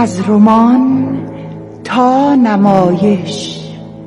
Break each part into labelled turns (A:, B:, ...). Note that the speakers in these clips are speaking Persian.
A: از رمان تا نمایش.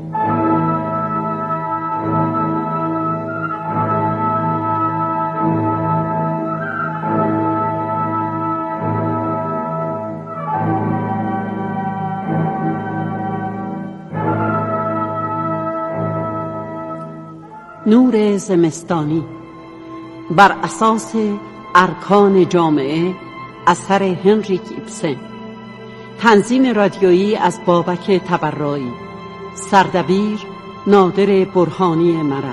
B: نور زمستانی بر اساس ارکان جامعه اثر هنریک ایبسن. تنظیم رادیویی از بابک تبرایی. سردبیر نادر برهانی مرد.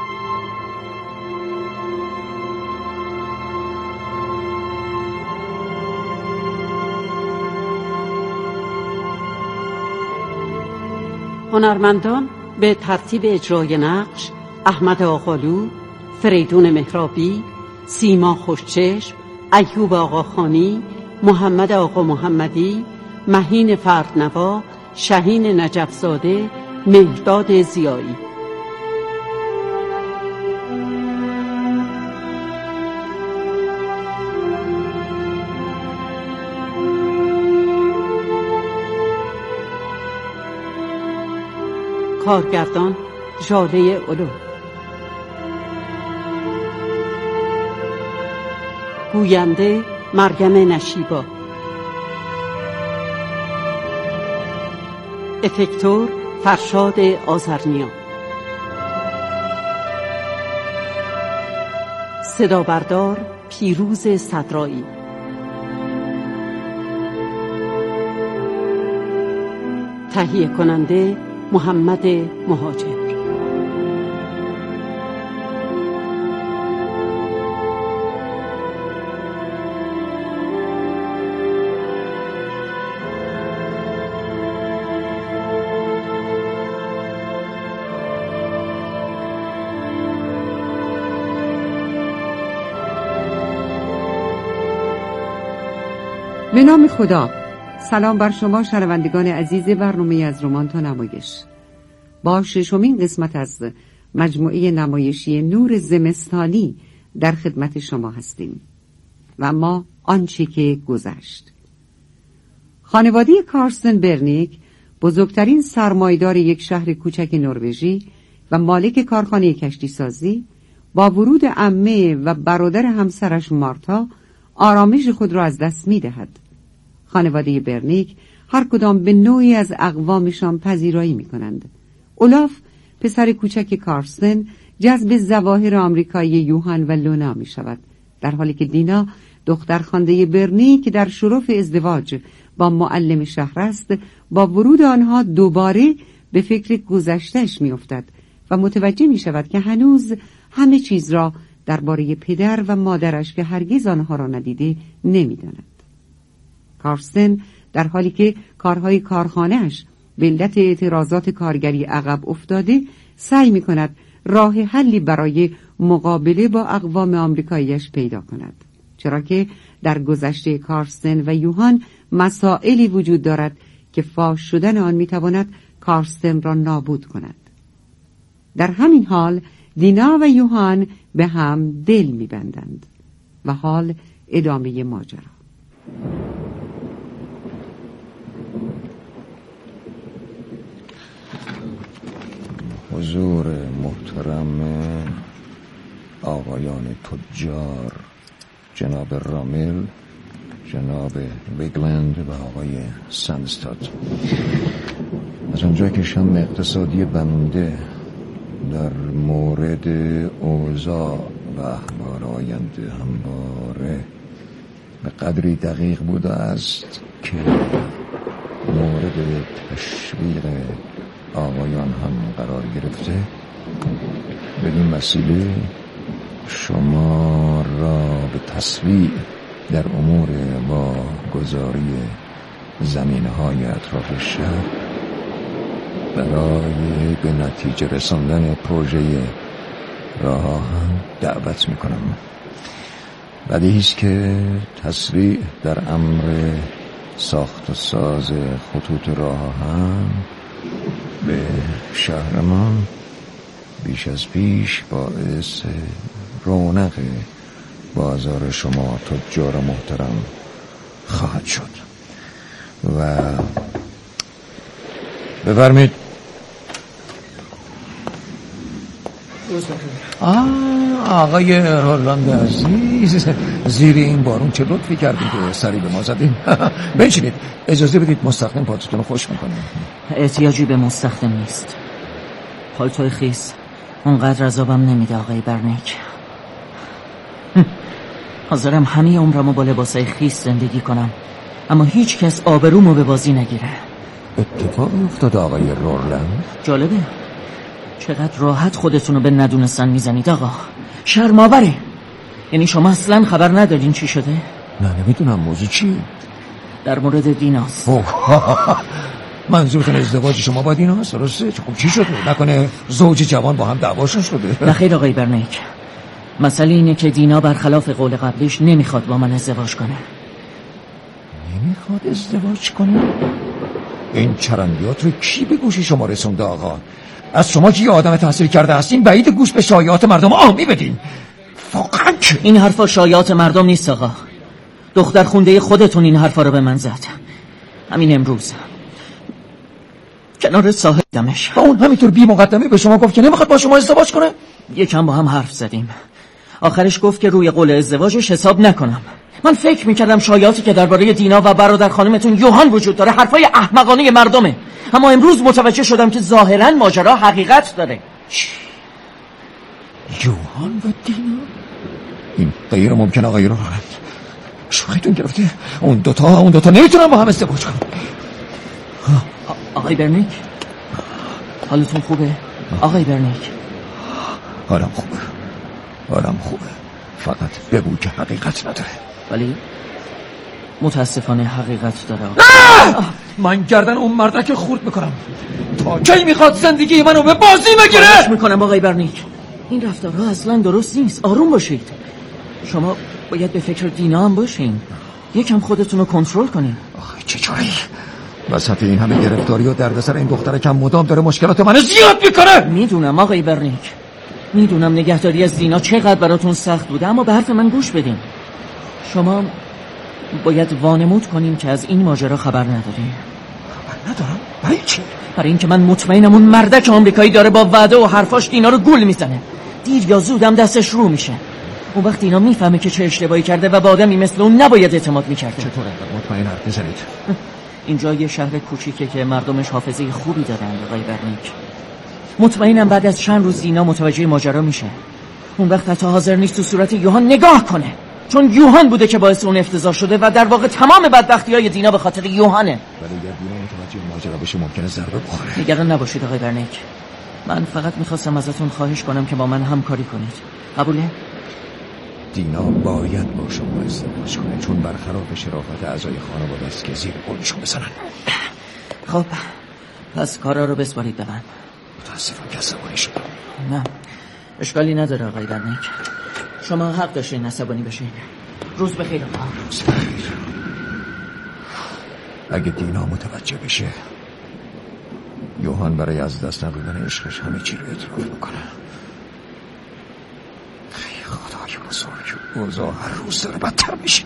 B: هنرمندان به ترتیب اجرای نقش: احمد آقالو، فریدون مهرابی، سیما خوشچشم، ایوب آقاخانی، محمد آقا محمدی، مهین فردنوا، شهین نجفزاده، مهرداد زیایی. کارگردان ژاله اولو. گوینده مریم نشیبا. افکتور فرشاد آذرنیا. صدابردار پیروز صدرایی. تهیه کننده محمد مهاجر.
C: به نام خدا. سلام بر شما شنوندگان عزیز برنامه از رمان تا نمایش. با ششمین قسمت از مجموعه نمایشی نور زمستانی در خدمت شما هستیم. و ما آنچه که گذشت. خانواده کارستن برنیک بزرگترین سرمایه‌دار یک شهر کوچک نروژی و مالک کارخانه کشتی سازی با ورود عمه و برادر همسرش مارتا آرامش خود را از دست می دهد. خانواده برنیک هر کدام به نوعی از اقوامشان پذیرایی می کنند. اولاف پسر کوچک کارستن جذب ظواهر آمریکایی یوهان و لونا می شود، در حالی که دینا دختر خوانده برنیک در شرف ازدواج با معلم شهر است، با ورود آنها دوباره به فکر گذشته‌اش می افتد و متوجه می شود که هنوز همه چیز را درباره پدر و مادرش که هرگز آنها را ندیده نمی داند. کارستن در حالی که کارهای کارخانه‌اش به علت اعتراضات کارگری عقب افتاده، سعی می کند راه حلی برای مقابله با اقوام آمریکاییش پیدا کند، چرا که در گذشته کارستن و یوهان مسائلی وجود دارد که فاش شدن آن می تواند کارستن را نابود کند. در همین حال دینا و یوهان به هم دل می بندند و حال ادامه ماجرا.
D: حضور محترم آقایان تجار، جناب رامل، جناب ویگلند و آقای سندستاد، از آنجا که شم اقتصادی بنده در مورد اوضاع و احوال آینده همواره به قدری دقیق بوده است که مورد تشویق آقایان هم قرار گرفته، بدین وسیله شما را به تسریع در امور واگذاری زمینهای اطراف شهر برای به نتیجه رساندن پروژه راه آهن دعوت میکنم. بدیهی است که تسریع در امر ساخت و ساز خطوط راه آهن به شهرمان بیش از پیش باعث رونق بازار شما تجار محترم خواهد شد. و بفرمید. آقای رولند عزیز، زیر این بارون چه لطفی کردید که سری به ما زدین. بنشینید، اجازه بدید مستخدم پالتوتون رو خوش میکنم.
E: احتیاجی به مستخدم نیست. پالتوی خیس اونقدر عذابم نمیده آقای برنیک. حاضرم همه عمرمو با لباسای خیس زندگی کنم، اما هیچ کس آبرومو به بازی نگیره.
D: اتفاقی افتاد آقای رولند؟
E: جالبه چقدر راحت خودتونو به ندونستن میزنید آقا. شرم‌آوره. یعنی شما اصلا خبر ندارین چی شده؟
D: نه نمیدونم. موضوع چی؟
E: در مورد دیناست.
D: منظورتون ازدواج شما با دیناست؟ درسته؟ خب چی شده؟ نکنه زوج جوان با هم دعواشون شده؟
E: نه خیر آقای برنیک، مسئله اینه که دینا برخلاف قول قبلیش نمیخواد با من ازدواج کنه.
D: نمیخواد ازدواج کنه؟ این چرندیات رو کی به گوش شما رسونده آقا؟ از شما که یه آدم تحصیل کرده هستین بعید گوش به شایعات مردم عامی بدین. واقعا
E: این حرفا شایعات مردم نیست آقا. دختر خونده خودتون این حرفا رو به من زد. همین امروز کنار ساحل دمش.
D: و اون همینطور بی مقدمه به شما گفت که نمیخواد با شما ازدواج کنه؟
E: یکم با هم حرف زدیم. آخرش گفت که روی قول ازدواجش حساب نکنم. من فکر میکردم شایعاتی که درباره دینا و برادر خانمتون یوهان وجود داره حرفای احمقانه مردمه، اما امروز متوجه شدم که ظاهرا ماجرا حقیقت داره.
D: یوهان و دینا؟ این غیر ممکن آقای رولند. شوخیتون گرفته؟ اون دوتا نمیتونن با هم ازدواج کنن.
E: آقای برنیک حالتون خوبه؟ آقای برنیک
D: حالم خوبه. فقط بگو که حقیقت نداره.
E: ولی متاسفانه حقیقت داره.
D: من گردن اون مردک خورد میکنم. تا کی میخواد زندگی منو به بازی بگیره؟
E: خواهش میکنم آقای برنیک، این رفتارها اصلا درست نیست. آروم باشید. شما باید به فکر دینا هم باشین. یکم خودتون رو کنترل کنین.
D: آخه چطوری؟ وسط این همه گرفتاری و دردسر این دختر کم مدام داره مشکلات منو زیاد میکنه.
E: میدونم آقای برنیک، میدونم نگهداری از دینا چقدر براتون سخت بوده، اما به حرف من گوش بدین. شما باید وانمود کنیم که از این ماجرا خبر نداریم.
D: خبر ندارم؟ برای چی؟
E: برای اینکه من مطمئنم اون مردک آمریکایی داره با وعده و حرفاش دینا رو گول میزنه. دیر یا زودم دستش رو میشه. اون وقت دینا میفهمه که چه اشتباهی کرده و به آدمی مثل اون نباید اعتماد میکرده.
D: چطور انقدر مطمئن حرف میزنید؟
E: اینجا یه شهر کوچیکه که مردمش حافظه خوبی دارن آقای برنیک. مطمئنم بعد از چند روز دینا متوجه ماجرا میشه. اون وقت حتی حاضر نیست تو صورت یوهان نگاه کنه، چون یوهان بوده که باعث اون افتضاح شده و در واقع تمام بدبختی‌های دینا به خاطر یوهانه.
D: ولی اگر دینا متوجه ماجرا بشه ممکنه ضربه بخوره.
E: نگران نباشید آقای برنیک، من فقط میخواستم ازتون خواهش کنم که با من همکاری کنید. قبوله؟
D: دینا باید با شما ازدواج کنه، چون برخلاف شرافت اعضای خانواده است که زیر قولشون بزنن.
E: خب پس کارا رو بسپارید به من.
D: متاسفم که عصبانی شدم.
E: نه اشکالی نداره آقای برنیک، شما حق داشتین عصبانی بشین. روز بخیر آقا.
D: روز بخیر. اگه دینا متوجه بشه یوهان برای از دست ندادن عشقش همه چی رو اعتراف میکنه. خدای بزرگ، اوضاع هر روز داره بدتر میشه.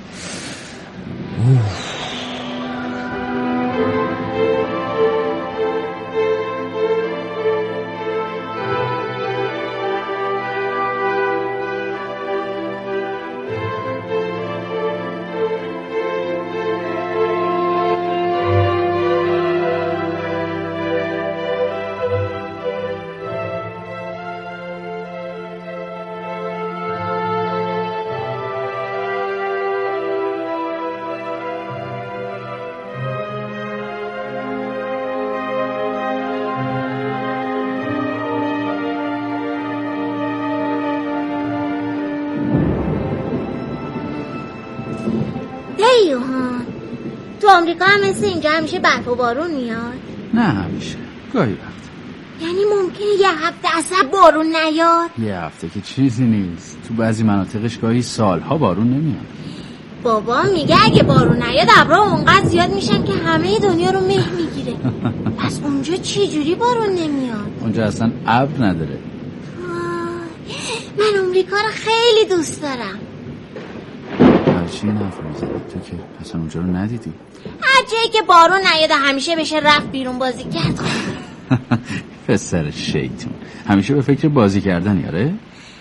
F: یوهان تو آمریکا هم مثل اینجا همیشه برف و بارون میاد؟
G: نه همیشه، گاهی وقت.
F: یعنی ممکنه یه هفته اصلا بارون نیاد؟
G: یه هفته که چیزی نیست، تو بعضی مناطقش گاهی سالها بارون نمیاد.
F: بابا میگه اگه بارون نیاد ابرها اونقدر زیاد میشن که همه دنیا رو مه میگیره. پس اونجا چی جوری بارون نمیاد؟
G: اونجا اصلا ابر نداره.
F: من آمریکا رو خیلی دوست دارم.
G: چی این حرف میزنی؟ تو که اصلا اونجا رو ندیدی.
F: هر جایی که بارون نیاد همیشه بشه رفت بیرون بازی کرد.
G: پسر شیطون همیشه به فکر بازی کردن یاره؟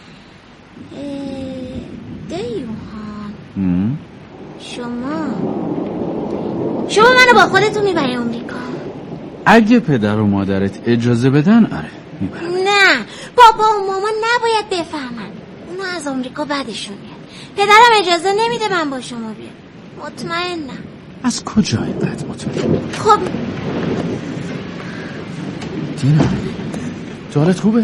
F: دیوان شما منو با خودتون میبری امریکا؟ اگه
G: پدر و مادرت اجازه بدن آره میبرم.
F: نه بابا و مامان نباید بفهمن، اونا از امریکا بعدشون میاد. پدرم اجازه نمیده من با شما بیام. مطمئنم.
G: از کجا اینقدر مطمئن؟
F: خب
G: دینا تو حالت خوبه؟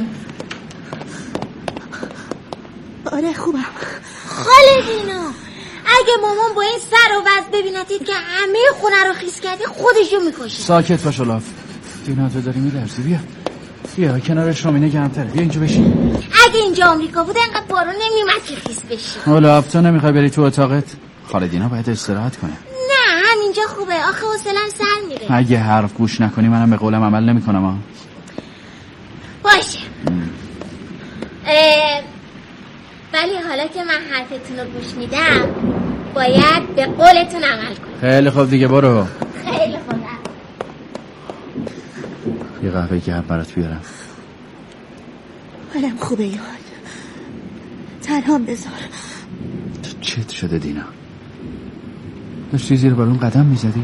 F: آره خوبم. خاله دینا اگه مامان با این سر و وضع ببینتید که همه خونه رو خیس کردی خودشو میکشه.
G: ساکت باش اولاف. دینا تو داری میلرزی. بیا کنارش رومینه گرمتره. بیا اینجا بشین.
F: اگه اینجا آمریکا بود انقدر بارون نمیومد که خیس بشی.
G: اولاف تو نمیخوای بری تو اتاقت؟ خاله دینا باید استراحت کنه.
F: نه همینجا خوبه، آخه حوصله‌ام سر میره.
G: اگه حرف گوش نکنی منم به قولم عمل نمیکنم.
F: باشه. ولی حالا که من حرفتون رو گوش میدم باید به قولتون عمل کنم.
G: خیلی خوب دیگه برو.
F: خیلی خوب.
G: یه قهوه گرم برات بیارم.
F: حالم خوبه یاد. تنهام بذار.
G: چت شده دینا؟ داشتی زیر بالون قدم میزدی؟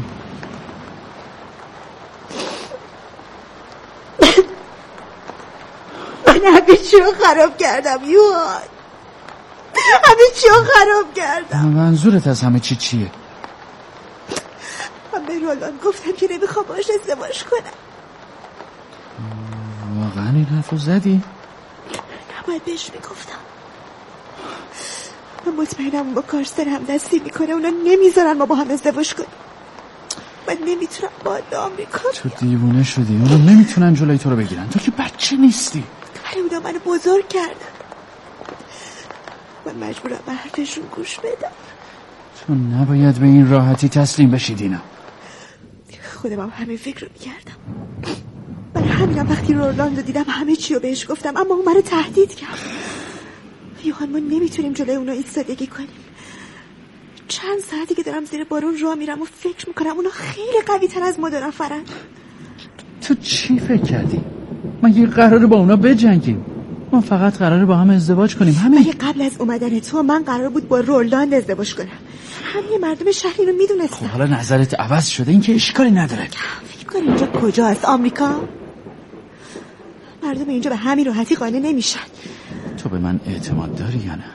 F: من همه چی رو خراب کردم یاد. همه چی رو خراب کردم.
G: منظورت از همه چی چیه؟
F: من به رولان گفتم که نمیخوام باش ازدواج کنم.
G: واقعا این حرف رو زدی؟
F: نباید بهش میگفتم. من مطمئنم با کارستر هم دستی میکنه، اونا نمیذارن ما با هم ازدواج کنیم. من نمیتونم باید آمریکا
G: تو دیوونه شدی. اونا نمیتونن جلوی تو رو بگیرن، تو که بچه نیستی.
F: ولی اونا منو بزرگ کردن. من مجبورم به حرفشون گوش بدم.
G: تو نباید به این راحتی تسلیم بشی دینا.
F: خودم هم همین فکر رو میکردم. برای همینم وقتی رولانو دیدم همه چی رو بهش گفتم، اما اون منو تهدید کرد. یوهان ما نمیتونیم جلوی اونا ایستادگی کنیم. چند ساعتی که دارم زیر بارون راه میرم و فکر میکنم اونا خیلی قوی تر از ما دو نفرن.
G: تو چی فکر کردی؟ من یه قراره با اونا بجنگیم. ما فقط قراره با هم ازدواج کنیم همین.
F: مگه قبل از اومدن تو من قرار بود با رولان ازدواج کنم؟ همه مردم شهر اینو میدونستن.
G: خب حالا نظرت عوض شده، این که اشکالی نداره.
F: فکر کن اینجا کجاست؟ آمریکا؟ مردم اینجا به همین راحتی قانع نمیشن.
G: تو به من اعتماد داری یا نه؟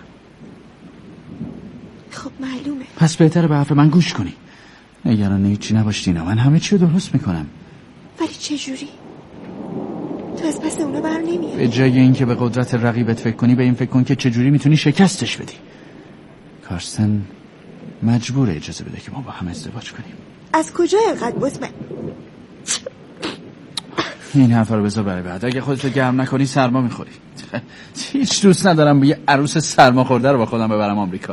F: خب معلومه.
G: پس بهتره به حرف من گوش کنی. نگران هیچی نباش دینا، من همه چی رو درست میکنم.
F: ولی چه جوری؟ تو از پس اونا بر نمیاد.
G: به جای اینکه به قدرت رقیبت فکر کنی به این فکر کن که چه جوری میتونی شکستش بدی. کارستن مجبوره اجازه بده که ما با هم ازدواج کنیم.
F: از کجا اینقدر مطمئن؟
G: این حرفا رو بذار برای بعد. اگه خودتو گرم نکنی سرما میخوری. هیچ دوست ندارم یه عروس سرما خورده رو با خودم ببرم آمریکا.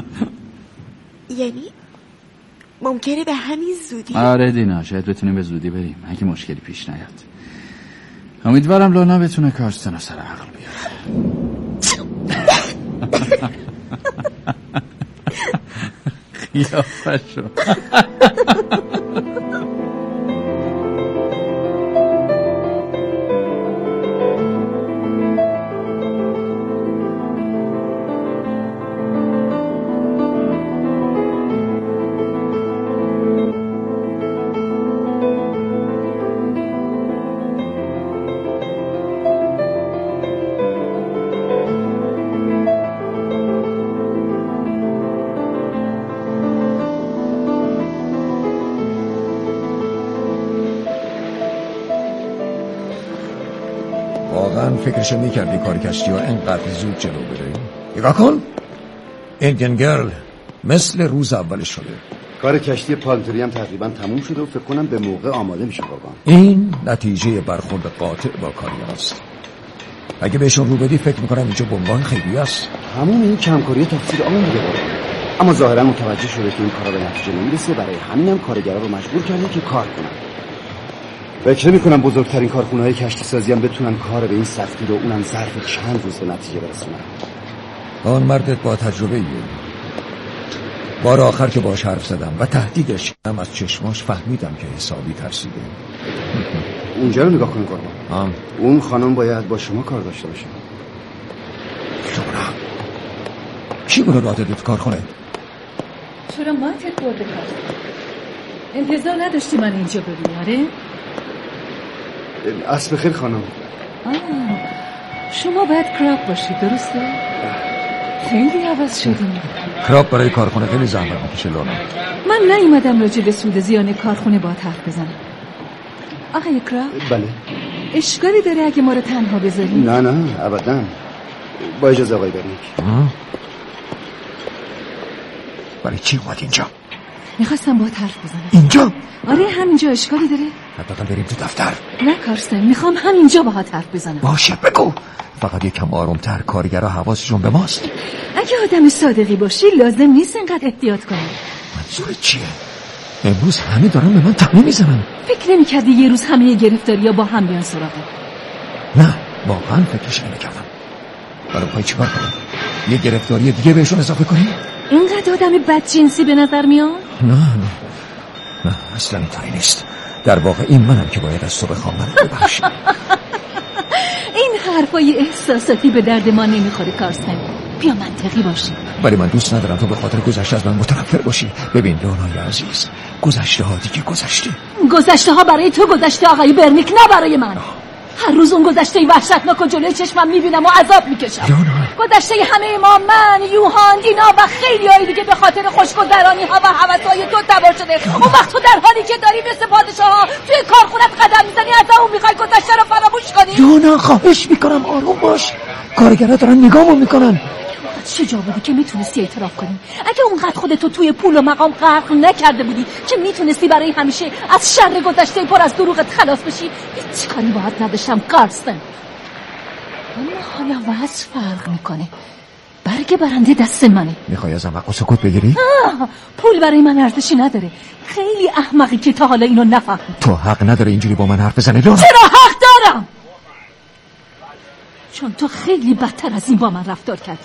F: یعنی ممکنه به همین زودی؟
G: آره دینا، شاید بتونیم به زودی بریم اگه مشکلی پیش نیاد. امیدوارم لونا بتونه کارستن رو سر عقل بیاره. خیافشو.
D: واقعا فکرشو میکردی کار کشتی ها اینقدر زود جلو بره؟ نگاه کن، ایندین گرل مثل روز اولش شده.
H: کار کشتی پالتری هم تقریبا تموم شده و فکر کنم به موقع آماده میشه قربان.
D: این نتیجه برخورد قاطع با کاری است. اگه بهشون رو بدی فکر میکنم اینجا بمبان خیلی است.
H: همون این کمکاری تفسیر آن دیگه قربان. اما ظاهرا متوجه شده که این کارا به نتیجه نمیرسه، برای همینم کارگرا رو مجبور کرده که کار کنن. فکر نمی‌کنم بزرگترین کارخونه‌های کشتی سازی هم بتونن کار به این سختی رو اونم ظرف چند روز به نتیجه برسونن.
D: آن مردت با تجربه ایه. بار آخر که باش حرف زدم و تهدیدش کردم از چشماش فهمیدم که حسابی ترسیده.
H: اونجا رو نگاه کن قربان. اون خانم باید با شما کار داشته باشه.
D: لونا کی برو راه دادت کار کنه؟
I: چرا ماتت برده کار؟ انتظار نداشتی من اینجا ببینی؟
H: عصر بخیر خانم.
I: شما باید کراب باشی درسته؟ خیلی عوض شدیم.
D: کراب برای کارخونه خیلی زحمت میکشه لونا.
I: من نیومدم راجع به سود زیان کارخونه با حرف بزنم. آقای کراب؟
H: بله.
I: اشکالی داره اگه ما رو تنها بذاری؟
H: نه ابدا. با اجازه آقای برنیک.
D: برای چی اومد اینجا؟
I: میخواستم با حرف بزنم.
D: اینجا؟
I: آره همینجا. اشکالی داره؟
D: حتما بریم تو دفتر.
I: نه کارستن، میخوام همینجا با حرف بزنم.
D: باشه بگو. فقط یکم آرومتر، کارگرها حواسشون به ماست.
I: اگه آدم صادقی باشی لازم نیست اینقدر احتیاط کنی.
D: منظورت چیه؟ امروز همه دارن به من تنه میزنن.
I: فکر نمی‌کردی یه روز همه گرفتاری‌ها با هم بیان سراغت؟
D: نه واقعا فکرش نمی‌کردم. برای پای چیکار کنم؟ یه گرفتاری دیگه بهشون اضافه کنی؟
I: اینقدر آدم بدجنسی به نظر میاد؟
D: نه اصلا اینطوری نیست. در واقع این منم که باید از صبح خام منو ببخشی.
I: این حرفای احساساتی به درد ما نمیخوره کارستن. بیا منطقی باشی.
D: ولی من دوست ندارم تو به خاطر گذشته از من متنفر باشی. ببین لونای عزیز، گذشته ها دیگه گذشته ها برای تو گذشته آقای برنیک، نه برای من. هر روز اون گذشته وحشتناک و جلوی چشمم میبینم و عذاب میکشم. گذشته همه ما، من، یوهان، دینا و خیلی هایی دیگه به خاطر خوشگذرانی ها و هوس‌های تو تبار شده. اون وقت تو در حالی که داری مثل پادشاه ها توی کارخونت قدم میزنی از اون میخوای گذشته رو فراموش کنی؟ لونا خواهش میکنم آروم باش. کارگرها دارن نگامون میکنن.
I: چه جا بودی که میتونستی اعتراف کنی؟ اگه اونقدر خودتو توی پول و مقام غرق نکرده بودی که میتونستی برای همیشه از شر گذشته پر از دروغت خلاص بشی، هیچ کاری باهات نداشتم کارستن. اما حالا وضع فرق میکنه. برگ برنده دست منه.
D: میخوای ازم حق و سکوت بگیری؟
I: پول برای من ارزشی نداره. خیلی احمقی که تا حالا اینو نفهمی.
D: تو حق نداره اینجوری با من حرف بزنی لونا.
I: چرا حق دارم؟ چون تو خیلی بدتر از این با من رفتار کردی.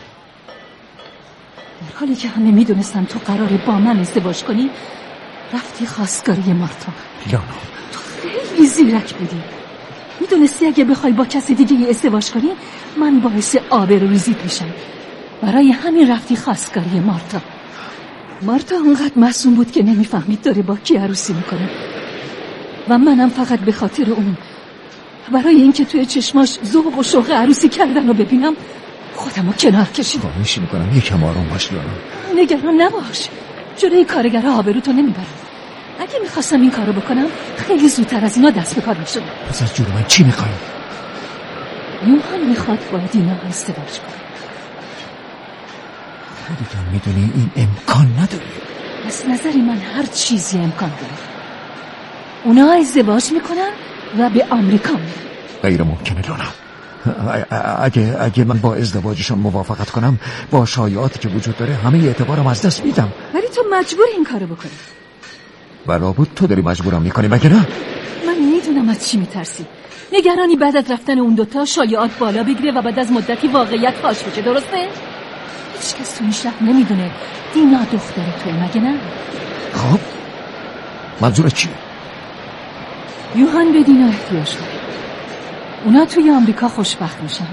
I: در حالی که همه میدونستن تو قراره با من ازدواج کنی، رفتی خواستگاری مارتا.
D: لونا
I: تو خیلی زیرک بودی. میدونستی اگه بخوای با کسی دیگه ازدواج کنی من باعث آبروریزیت میشم. برای همین رفتی خواستگاری مارتا. مارتا اونقدر معصوم بود که نمیفهمید داره با کی عروسی میکنه و منم فقط به خاطر اون، برای اینکه توی چشماش ذوق و شوق عروسی کردن رو ببینم، خودمو کنار کشیدم.
D: خواهش میکنم یکم آروم باش لونا.
I: نگران نباش، جلوی کارگرها آبروتو نمیبرم. اگه میخواستم این کارو بکنم خیلی زودتر از اینا دست به کار میشدم.
D: پس از جور من چی میخوایی؟
I: یوهان میخواد با دینا ازدواج کنه.
D: خودت میدونی این امکان نداره.
I: از نظر من هر چیزی امکان داره. اونا ازدواج میکنن و به آمریکا میرن.
D: غیر ممکنه لونا. اگه من با ازدواجشون موافقت کنم، با شایعاتی که وجود داره همه اعتبارم از دست میدم.
I: ولی تو مجبور این کارو بکنی.
D: بلا بود تو داری مجبورم میکنی مگه نه؟
I: من میدونم از چی میترسی. نگرانی بعد از رفتن اون دوتا شایعات بالا بگیره و بعد از مدتی واقعیت فاش بشه، درسته؟ هیچ کس تو این شهر نمیدونه دینا دختر توی، مگه نه؟
D: خب منظورت چیه؟
I: یوهان به دینا احتیاج داره. اونا توی آمریکا خوشبخت میشن.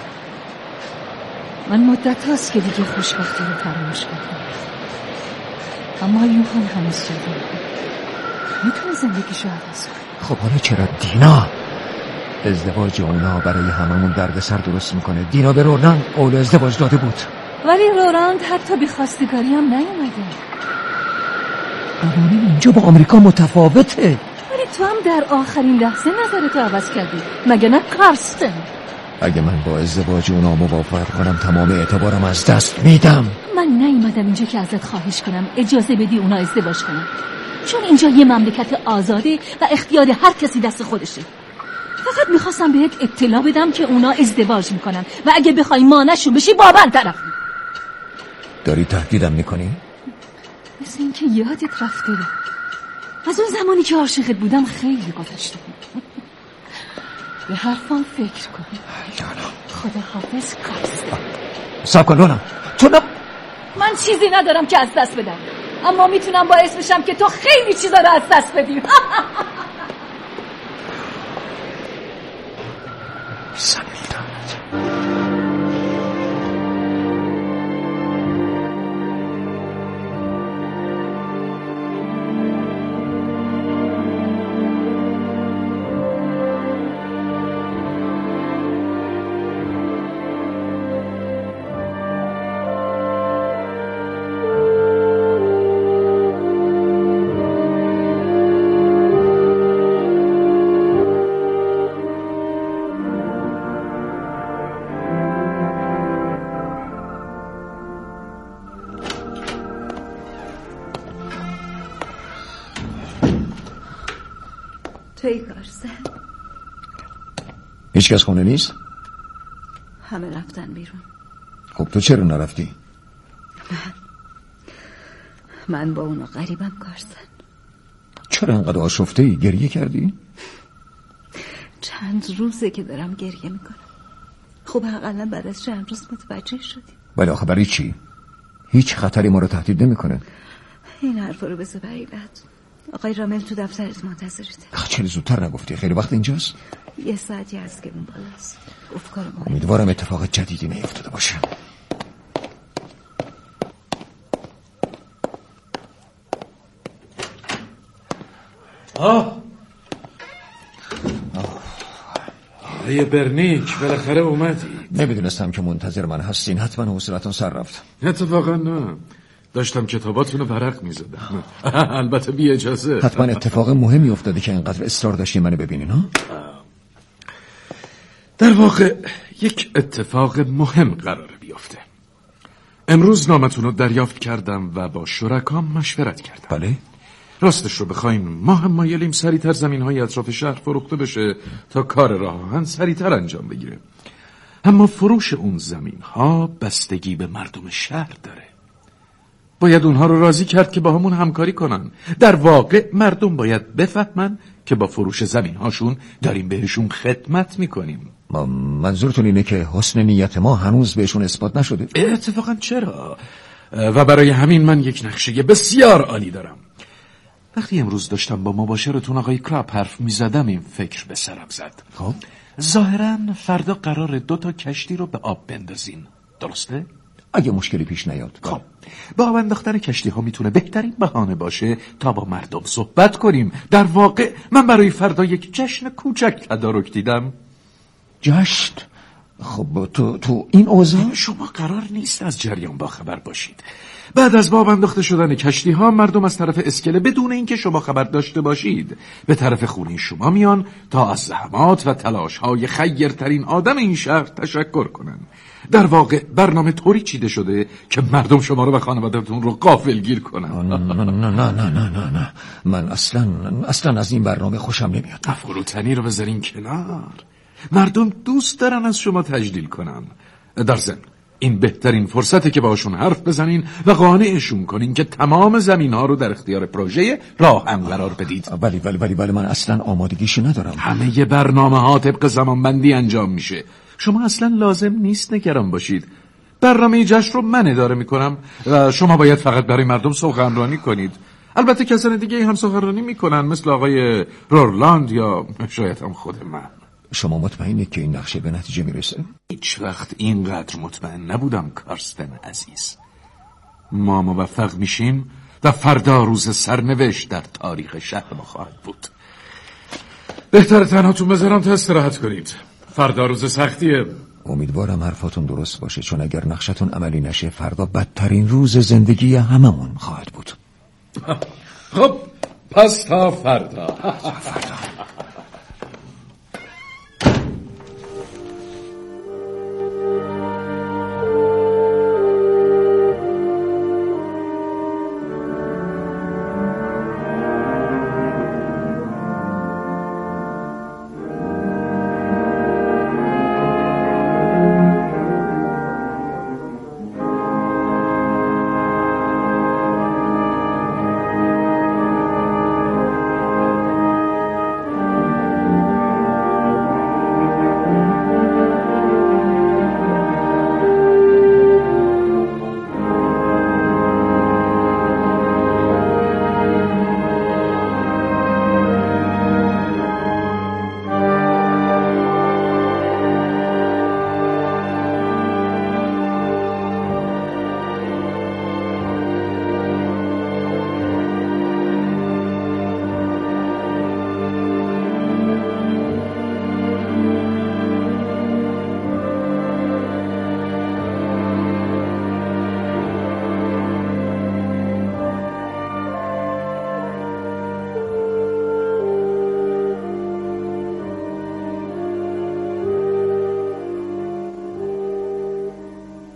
I: من مدت هاست که دیگه خوشبختی رو فراموش کردم. اما یوهان هنوز جوونه، میتونه زندگیشو عوض کنه.
D: خب حالا چرا دینا؟ ازدواج اونا برای هممون دردسر درست میکنه. دینا به رولند قول ازدواج داده بود،
I: ولی رولند حتی به خواستگاری هم نیومده.
D: قوانین اینجا با آمریکا متفاوته.
I: ولی تو هم در آخرین لحظه نظرتو عوض کردی، مگه نه کارستن؟
D: اگه من با ازدواج اونا موافقت کنم تمام اعتبارم از دست میدم.
I: من نیومدم اینجا که ازت خواهش کنم اجازه بدی اونا ازدواج کنن، چون اینجا یه مملکت آزاده و اختیار هر کسی دست خودشه. فقط میخواستم بهت اطلاع بدم که اونا ازدواج میکنن و اگه بخوای مانعشون بشی با من طرفی.
D: داری تهدیدم میکنی؟
I: مثل اینکه یادت رفته. از اون زمانی که عاشقت بودم خیلی گذشته. به حرفام فکر کن.
D: لونا
I: خدا حافظ کارستن.
D: صبر کن لونا. تو
I: من چیزی ندارم که از دست بدم، اما میتونم باعث بشم که تو خیلی چیزا رو از دست بدی.
F: توی کارسن
D: هیچ کس خونه نیست؟
F: همه رفتن بیرون.
D: خب تو چرا نرفتی؟
F: من با اونو غریبم کارسن.
D: چرا انقدر آشفته ای؟ گریه کردی؟
F: چند روزه که دارم گریه میکنم. خب حداقل بعد از چند روز متوجه شدیم.
D: ولی آخه برای چی؟ هیچ خطری ما رو تهدید نمیکنه.
F: این حرفا رو بذار برای بعد. آقای رامل تو دفترت منتظرته.
D: چرا زودتر نگفتی؟ خیلی وقت اینجاست؟
F: یه ساعتی هست که اون بالاست. گفت کار مهم.
D: امیدوارم اتفاق جدیدی نیفتاده باشه.
J: آقای برنیک بالاخره اومدی.
D: نمیدونستم که منتظر من هستین. حتما حوصلتون سر رفت.
J: اتفاقا نه، داشتم کتاباتون رو ورق میزدم. البته بی اجازه.
D: حتما اتفاق مهمی افتاده که اینقدر اصرار داشتین منو ببینین ها؟
J: در واقع یک اتفاق مهم قراره بیفته. امروز نامتون رو دریافت کردم و با شرکام مشورت کردم.
D: بله؟
J: راستش رو بخوایم ما هم مایلیم سریعتر زمین‌های اطراف شهر فروخته بشه تا کار راه آهن سریعتر انجام بگیره. اما فروش اون زمین‌ها بستگی به مردم شهر داره. باید اونها رو راضی کرد که با همون همکاری کنن. در واقع مردم باید بفهمن که با فروش زمین‌هاشون داریم بهشون خدمت میکنیم.
D: منظورتون اینه که حسن نیت ما هنوز بهشون اثبات نشده؟
J: اتفاقا چرا؟ و برای همین من یک نقشه بسیار عالی دارم. وقتی امروز داشتم با مباشرتون آقای کراپ حرف میزدم این فکر به سرم زد.
D: خب
J: ظاهراً فردا قرار 2 کشتی رو به آب بندازین، درسته؟
D: اگه مشکلی پیش نیاد.
J: خب با آب انداختن کشتی ها میتونه بهترین بهانه باشه تا با مردم صحبت کنیم. در واقع من برای فردا یک جشن کوچک تدارک دیدم.
D: جشن؟ خب تو این اوضاع؟
J: شما قرار نیست از جریان باخبر باشید. بعد از باب انداخته شدن کشتی ها مردم از طرف اسکله بدون اینکه شما خبر داشته باشید به طرف خونه شما میان تا از زحمات و تلاش های خیرترین آدم این شهر تشکر کنن. در واقع برنامه طوری چیده شده که مردم شما رو و خانواده‌تون رو غافلگیر کنن.
D: نه من اصلا از این برنامه خوشم نمیاد.
J: فروتنی رو بذارین کنار. مردم دوست دارن از شما تجلیل کنن. در ضمن این بهترین فرصته که باشون حرف بزنین و قانعشون کنین که تمام زمین‌ها رو در اختیار پروژه راه آهن قرار بدید.
D: ولی من اصلا آمادگیشو ندارم.
J: همه برنامه‌ها طبق زمانبندی انجام میشه. شما اصلا لازم نیست نگران باشید. برنامه جشن رو من اداره میکنم و شما باید فقط برای مردم سخنرانی کنید. البته کسان دیگه هم سخنرانی میکنن مثل آقای رورلاند یا شاید هم خود من.
D: شما مطمئنید که این نقشه به نتیجه میرسه؟
J: هیچ وقت اینقدر مطمئن نبودم کارستن عزیز. ما موفق میشیم و فردا روز سرنوشت در تاریخ شهر ما خواهد بود. بهتره تنهاتون بذارم تا استراحت کنید. فردا روز سختیه.
D: امیدوارم حرفاتون درست باشه، چون اگر نقشتون عملی نشه فردا بدترین روز زندگی هممون خواهد بود.
J: خب پس تا فردا.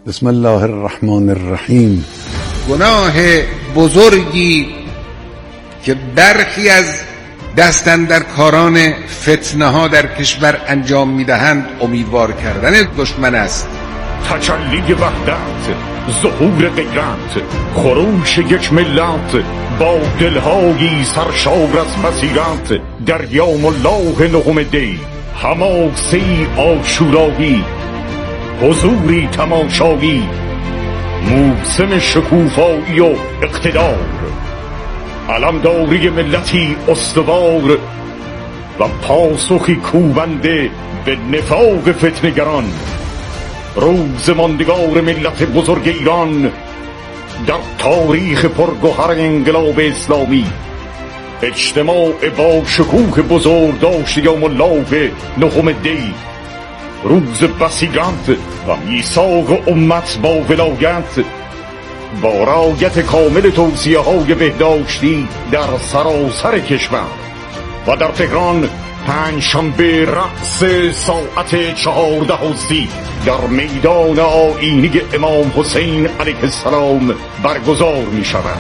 K: بسم الله الرحمن الرحیم.
L: گناه بزرگی که برخی از دستاندرکاران فتنه ها در کشور انجام میدهند امیدوار کردن دشمن است.
M: تجلی وحدت، ظهور غیرت، خروش یک ملت با دلهایی سرشار از بصیرت. در یوم الله نهم دی حماسی عاشورایی، حضوری تماشایی، موسم شکوفایی و اقتدار، علمداری ملتی استوار و پاسخی کوبنده به نفاق فتنگران. روز ماندگار ملت بزرگ ایران در تاریخ پرگوهر انقلاب اسلامی، اجتماع با شکوه بزرگ داشت یوم الله نهم دی، روز بصیرت و میثاق امت با ولایت، با رعایت کامل توصیه های بهداشتی در سراسر کشور و در تهران پنجشنبه رأس ساعت 14:30 در میدان آیینی امام حسین علیه السلام برگزار می شود.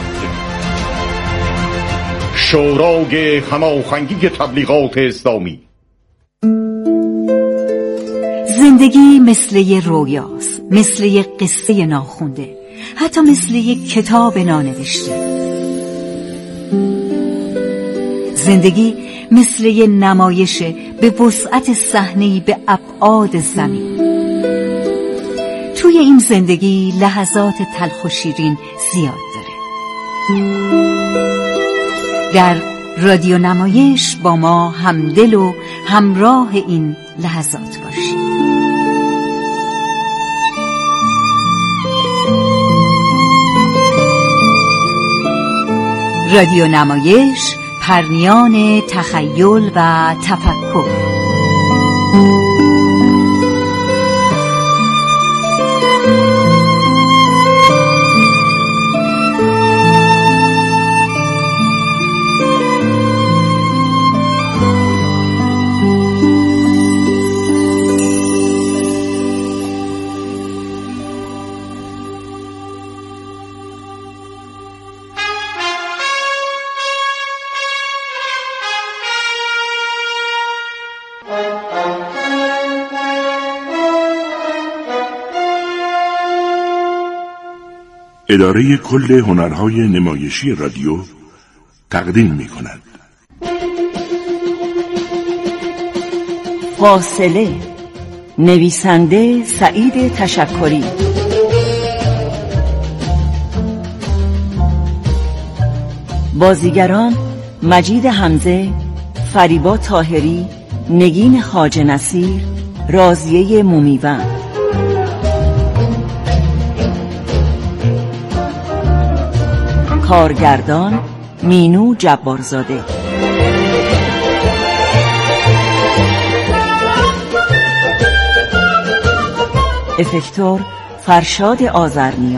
M: شورای هماهنگی تبلیغات اسلامی.
N: زندگی مثل یه رویاست، مثل یه قصه ناخونده، حتی مثل یه کتاب نانوشته. زندگی مثل یه نمایشه به وسعت صحنه‌ای به ابعاد زمین. توی این زندگی لحظات تلخ و شیرین زیاد داره. در رادیو نمایش با ما همدل و همراه این لحظات باشید. رادیو نمایش، پرنیان تخیل و تفکر.
M: اداره کل هنرهای نمایشی رادیو تقدیم می کند.
O: فاصله، نویسنده سعید تشکری، بازیگران مجید حمزه، فریبا طاهری، نگین خواجه نصیر، راضیه مومیوند. کارگردان مینو جبارزاده. افکتور فرشاد آذرنیا.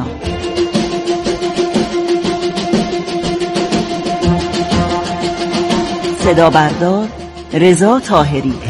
O: صدا بردار رضا طاهری.